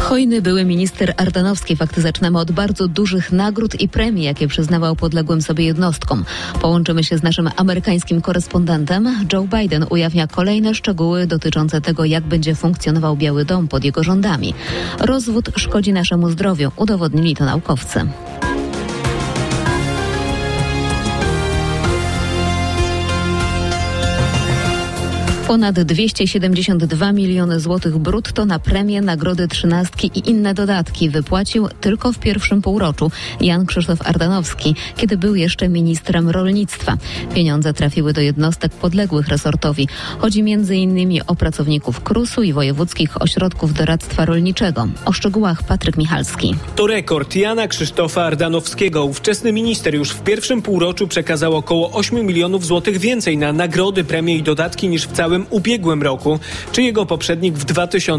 Hojny były minister Ardanowski. Fakty zaczynamy od bardzo dużych nagród i premii, jakie przyznawał podległym sobie jednostkom. Połączymy się z naszym amerykańskim korespondentem. Joe Biden ujawnia kolejne szczegóły dotyczące tego, jak będzie funkcjonował Biały Dom pod jego rządami. Rozwód szkodzi naszemu zdrowiu, udowodnili to naukowcy. Ponad 272 miliony złotych brutto na premie, nagrody trzynastki i inne dodatki wypłacił tylko w pierwszym półroczu Jan Krzysztof Ardanowski, kiedy był jeszcze ministrem rolnictwa. Pieniądze trafiły do jednostek podległych resortowi. Chodzi m.in. o pracowników KRUS-u i wojewódzkich ośrodków doradztwa rolniczego. O szczegółach Patryk Michalski. To rekord Jana Krzysztofa Ardanowskiego. Ówczesny minister już w pierwszym półroczu przekazał około 8 milionów złotych więcej na nagrody, premie i dodatki niż w całym ubiegłym roku, czy jego poprzednik w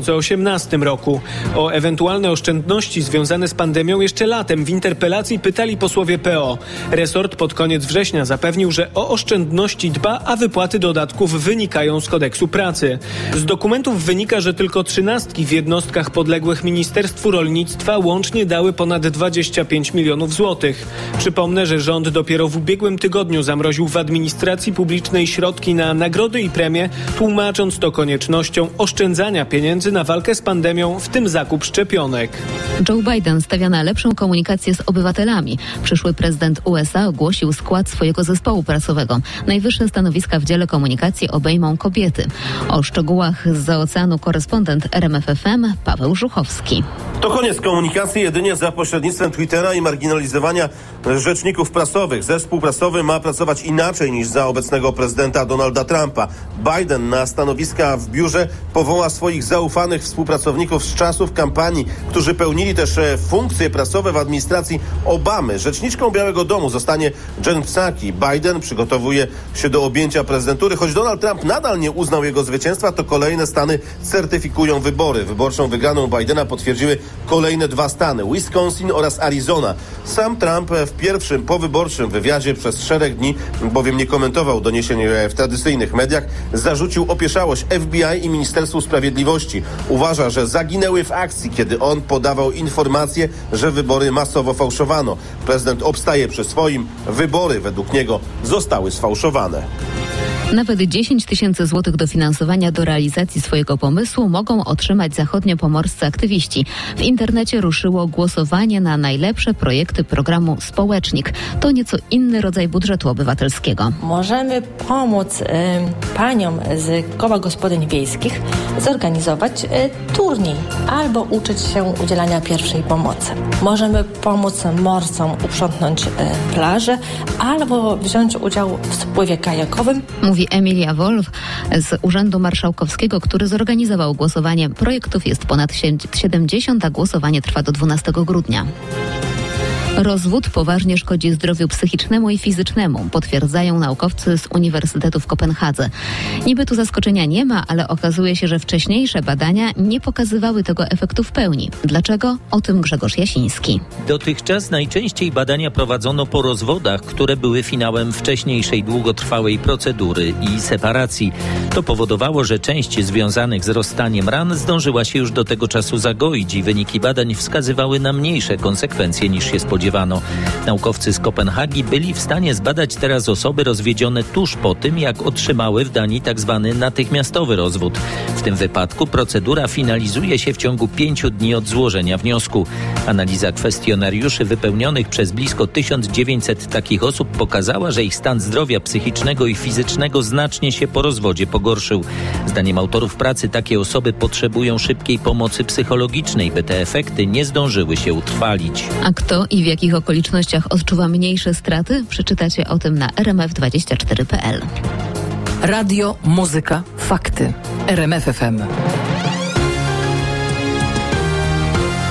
2018 roku. O ewentualne oszczędności związane z pandemią jeszcze latem w interpelacji pytali posłowie PO. Resort pod koniec września zapewnił, że o oszczędności dba, a wypłaty dodatków wynikają z kodeksu pracy. Z dokumentów wynika, że tylko trzynastki w jednostkach podległych Ministerstwu Rolnictwa łącznie dały ponad 25 milionów złotych. Przypomnę, że rząd dopiero w ubiegłym tygodniu zamroził w administracji publicznej środki na nagrody i premie, tłumacząc to koniecznością oszczędzania pieniędzy na walkę z pandemią, w tym zakup szczepionek. Joe Biden stawia na lepszą komunikację z obywatelami. Przyszły prezydent USA ogłosił skład swojego zespołu pracowego. Najwyższe stanowiska w dziale komunikacji obejmą kobiety. O szczegółach zza oceanu korespondent RMF FM Paweł Żuchowski. To koniec komunikacji jedynie za pośrednictwem Twittera i marginalizowania rzeczników prasowych. Zespół prasowy ma pracować inaczej niż za obecnego prezydenta Donalda Trumpa. Biden na stanowiska w biurze powoła swoich zaufanych współpracowników z czasów kampanii, którzy pełnili też funkcje prasowe w administracji Obamy. Rzeczniczką Białego Domu zostanie Jen Psaki. Biden przygotowuje się do objęcia prezydentury. Choć Donald Trump nadal nie uznał jego zwycięstwa, to kolejne stany certyfikują wybory. Wyborczą wygraną Bidena potwierdziły kolejne 2 stany, Wisconsin oraz Arizona. Sam Trump w pierwszym powyborczym wywiadzie przez szereg dni, bowiem nie komentował doniesień w tradycyjnych mediach, zarzucił opieszałość FBI i Ministerstwu Sprawiedliwości. Uważa, że zaginęły w akcji, kiedy on podawał informacje, że wybory masowo fałszowano. Prezydent obstaje przy swoim. Wybory według niego zostały sfałszowane. Nawet 10 tysięcy złotych dofinansowania do realizacji swojego pomysłu mogą otrzymać zachodniopomorscy aktywiści. W internecie ruszyło głosowanie na najlepsze projekty programu Społecznik. To nieco inny rodzaj budżetu obywatelskiego. Możemy pomóc paniom z koła gospodyń wiejskich zorganizować turniej albo uczyć się udzielania pierwszej pomocy. Możemy pomóc morcom uprzątnąć plażę albo wziąć udział w spływie kajakowym. Mówi Emilia Wolf z Urzędu Marszałkowskiego, który zorganizował głosowanie. Projektów jest ponad 70, a głosowanie trwa do 12 grudnia. Rozwód poważnie szkodzi zdrowiu psychicznemu i fizycznemu, potwierdzają naukowcy z Uniwersytetu w Kopenhadze. Niby tu zaskoczenia nie ma, ale okazuje się, że wcześniejsze badania nie pokazywały tego efektu w pełni. Dlaczego? O tym Grzegorz Jasiński. Dotychczas najczęściej badania prowadzono po rozwodach, które były finałem wcześniejszej długotrwałej procedury i separacji. To powodowało, że część związanych z rozstaniem ran zdążyła się już do tego czasu zagoić i wyniki badań wskazywały na mniejsze konsekwencje niż się spodziewano. Naukowcy z Kopenhagi byli w stanie zbadać teraz osoby rozwiedzione tuż po tym, jak otrzymały w Danii tzw. natychmiastowy rozwód. W tym wypadku procedura finalizuje się w ciągu 5 dni od złożenia wniosku. Analiza kwestionariuszy wypełnionych przez blisko 1900 takich osób pokazała, że ich stan zdrowia psychicznego i fizycznego znacznie się po rozwodzie pogorszył. Zdaniem autorów pracy takie osoby potrzebują szybkiej pomocy psychologicznej, by te efekty nie zdążyły się utrwalić. A kto i w jakich okolicznościach odczuwa mniejsze straty? Przeczytacie o tym na rmf24.pl. Radio, muzyka, fakty. RMF FM.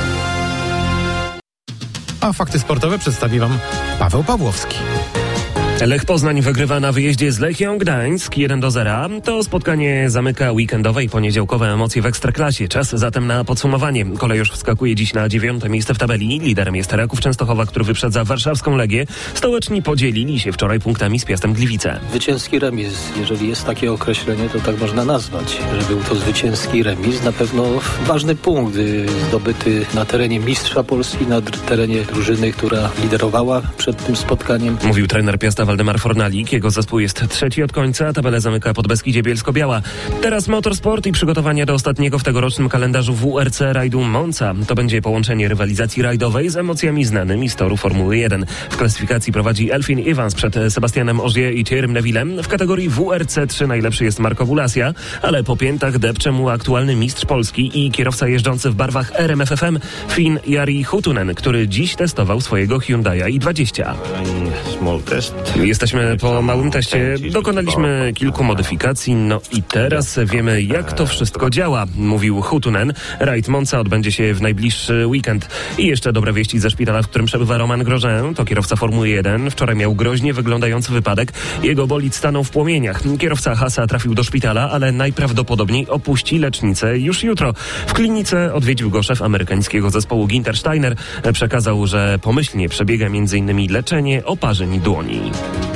A fakty sportowe przedstawi Wam Paweł Pawłowski. Lech Poznań wygrywa na wyjeździe z Lechią Gdańsk 1-0. To spotkanie zamyka weekendowe i poniedziałkowe emocje w Ekstraklasie. Czas zatem na podsumowanie. Kolej już wskakuje dziś na 9. miejsce w tabeli. Liderem jest Raków Częstochowa, który wyprzedza warszawską Legię. Stołeczni podzielili się wczoraj punktami z Piastem Gliwice. Zwycięski remis, jeżeli jest takie określenie, to tak można nazwać, że był to zwycięski remis. Na pewno ważny punkt zdobyty na terenie mistrza Polski, na terenie drużyny, która liderowała przed tym spotkaniem. Mówił trener Piasta Waldemar Fornalik. Jego zespół jest trzeci od końca, tabelę zamyka Podbeskidzie Bielsko-Biała. Teraz motorsport i przygotowania do ostatniego w tegorocznym kalendarzu WRC rajdu Monza. To będzie połączenie rywalizacji rajdowej z emocjami znanymi z toru Formuły 1. W klasyfikacji prowadzi Elfyn Evans przed Sebastianem Ogier i Thierrym Nevillem. W kategorii WRC 3 najlepszy jest Marco Vulasia, ale po piętach depcze mu aktualny mistrz Polski i kierowca jeżdżący w barwach RMF FM Finn Jari Huttunen, który dziś testował swojego Hyundai i20. Jesteśmy po małym teście, dokonaliśmy kilku modyfikacji, no i teraz wiemy, jak to wszystko działa, mówił Huttunen. Rajd Monza odbędzie się w najbliższy weekend. I jeszcze dobre wieści ze szpitala, w którym przebywa Romain Grosjean. To kierowca Formuły 1. Wczoraj miał groźnie wyglądający wypadek. Jego bolid stanął w płomieniach. Kierowca Haasa trafił do szpitala, ale najprawdopodobniej opuści lecznicę już jutro. W klinice odwiedził go szef amerykańskiego zespołu Ginter Steiner. Przekazał, że pomyślnie przebiega m.in. leczenie oparzeń dłoni.